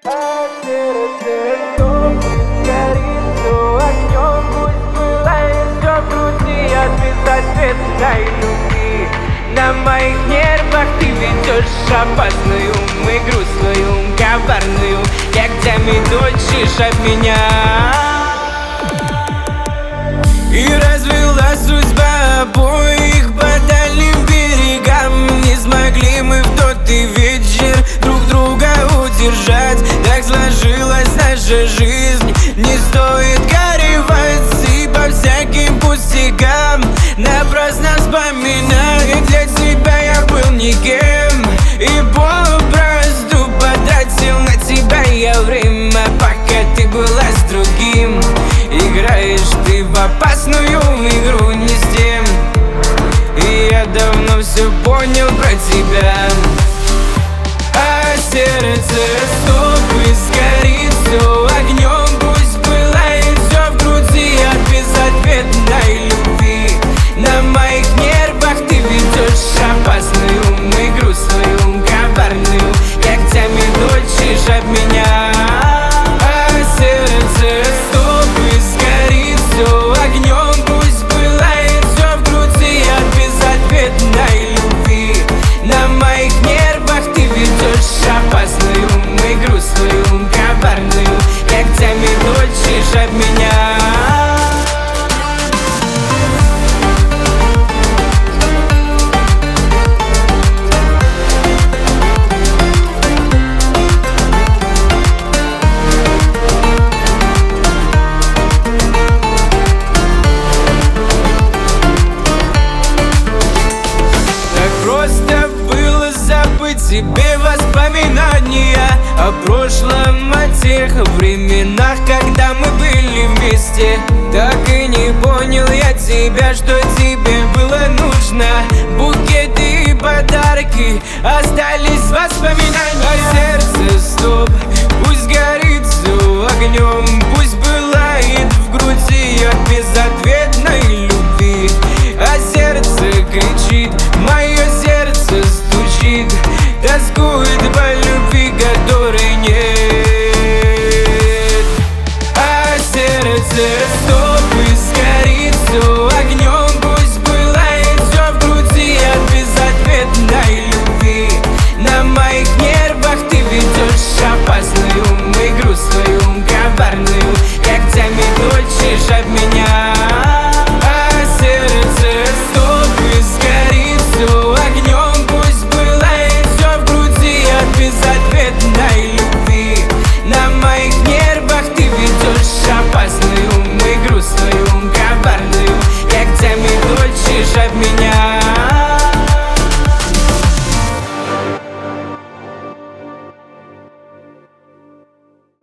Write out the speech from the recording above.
А сердце горит все огнем, пусть пылает все в груди от безответной любви. На моих нервах ты ведешь опасную игру свою, коварную, локтями точишь от меня. И развела судьба обоих по дальним берегам. Не смогли мы в тот и вечер друг друга удержать. Так сложилась наша жизнь, не стоит горевать и по всяким пустякам напрасно вспоминать. Для тебя я был никем и попросту потратил на тебя я время, пока ты была с другим. Играешь ты в опасную игру не с тем, и я давно все понял про тебя. А сердце стоп и сгорит все огнем, пусть пылает все в груди от безответной любви. На моих нервах ты ведешь опасную игру свою, коварную, локтями точишь от меня. А сердце стоп и сгорит все огнем, пусть пылает все в груди от безответной любви. На моих нервах ты ведешь опасную игру свою, коварную, локтями точишь от меня. Просто было забыть тебе воспоминания о прошлом, о тех временах, когда мы были вместе. Так и не понял я тебя, что тебе было нужно. Букеты и подарки остались воспоминания.